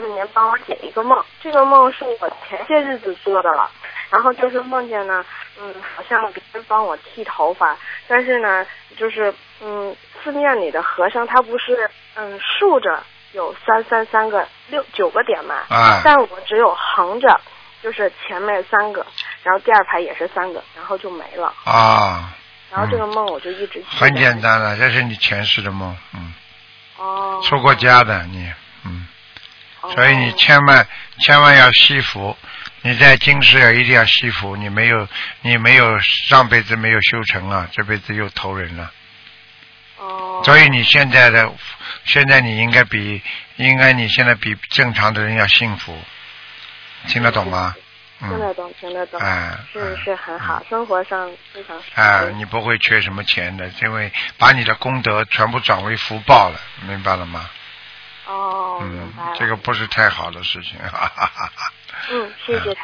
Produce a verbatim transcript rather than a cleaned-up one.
您帮我解一个梦。这个梦是我前些日子做的了，然后就是梦见呢，嗯，好像别人帮我剃头发，但是呢，就是嗯，寺庙里的和尚他不是嗯竖着有三三三个六九个点嘛， 啊， 但我只有横着，就是前面三个，然后第二排也是三个，然后就没了。 啊。 然后这个梦我就一直记得、 嗯、很简单了，这是你前世的梦，嗯。 哦。 出过家的你，嗯。 哦、 所以你千万千万要惜福，你在今世要一定要惜福，你没有你没有上辈子没有修成啊，这辈子又投人了。 哦。 所以你现在的现在你应该比应该你现在比正常的人要幸福，听得懂吗？ 听得懂，听得懂， 哎， 是是很好，嗯、生活上非常。 哎，你不会缺什么钱的，因为把你的功德全部转为福报了，明白了吗？ 哦， 嗯， 明白了。 这个不是太好的事情，哈哈哈哈。 嗯，谢谢。